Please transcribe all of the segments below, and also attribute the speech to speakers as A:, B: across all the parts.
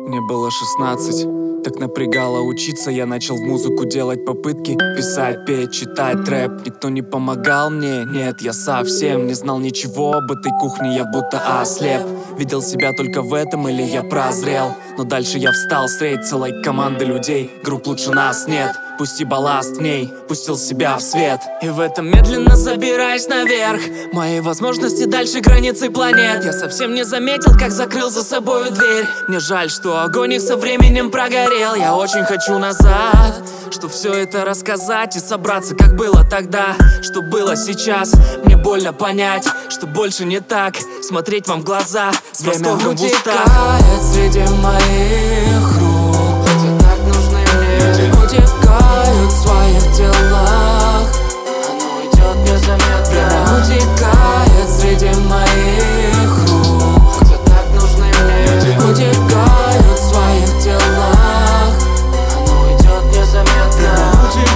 A: Мне было 16, так напрягало учиться. Я начал в музыку делать попытки, писать, петь, читать рэп. Никто не помогал мне, нет, я совсем не знал ничего об этой кухне. Я будто ослеп, видел себя только в этом или я прозрел. Но дальше я встал средь целой команды людей. Групп лучше нас нет, пусти балласт в ней, пустил себя в свет. И в этом медленно забираюсь наверх. Мои возможности дальше границы планет. Я совсем не заметил, как закрыл за собой дверь. Мне жаль, что огонь их со временем прогорел. Я очень хочу назад, чтоб все это рассказать и собраться, как было тогда, что было сейчас. Мне больно понять, что больше не так. Смотреть вам в глаза с восторгом в устах.
B: Среди моих рук, где так нужны мне, утекают в своих делах. Оно идет незаметно. Время утекает среди моих рук, где так нужны мне, утекают в своих делах. Оно идет незаметно.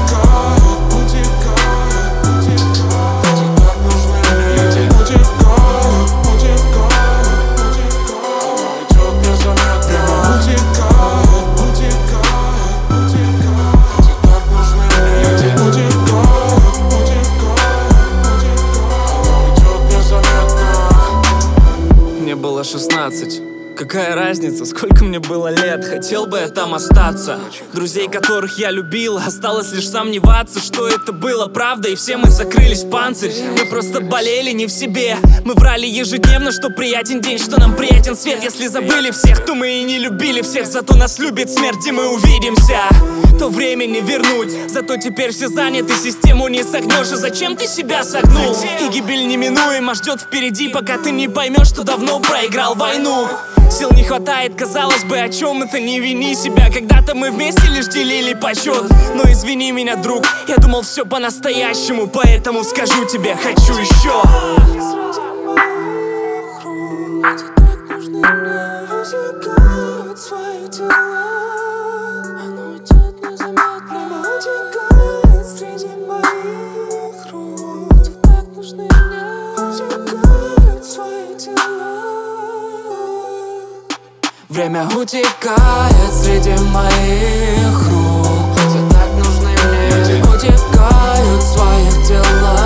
A: Мне было 16. Какая разница, сколько мне было лет, хотел бы я там остаться. Друзей, которых я любил, осталось лишь сомневаться, что это было правда. И все мы закрылись в панцирь, мы просто болели не в себе. Мы врали ежедневно, что приятен день, что нам приятен свет. Если забыли всех, то мы и не любили всех. Зато нас любит смерть, и мы увидимся. То время не вернуть, зато теперь все заняты. Систему не согнешь, и зачем ты себя согнул? И гибель неминуемо ждет впереди, пока ты не поймешь, что давно проиграл войну. Сил не хватает, казалось бы, о чем это, не вини себя. Когда-то мы вместе лишь делили почет. Но извини меня, друг, я думал все по-настоящему, поэтому скажу тебе, хочу еще.
B: Время утекает среди моих рук, где так нужны мне, утекают в своих делах.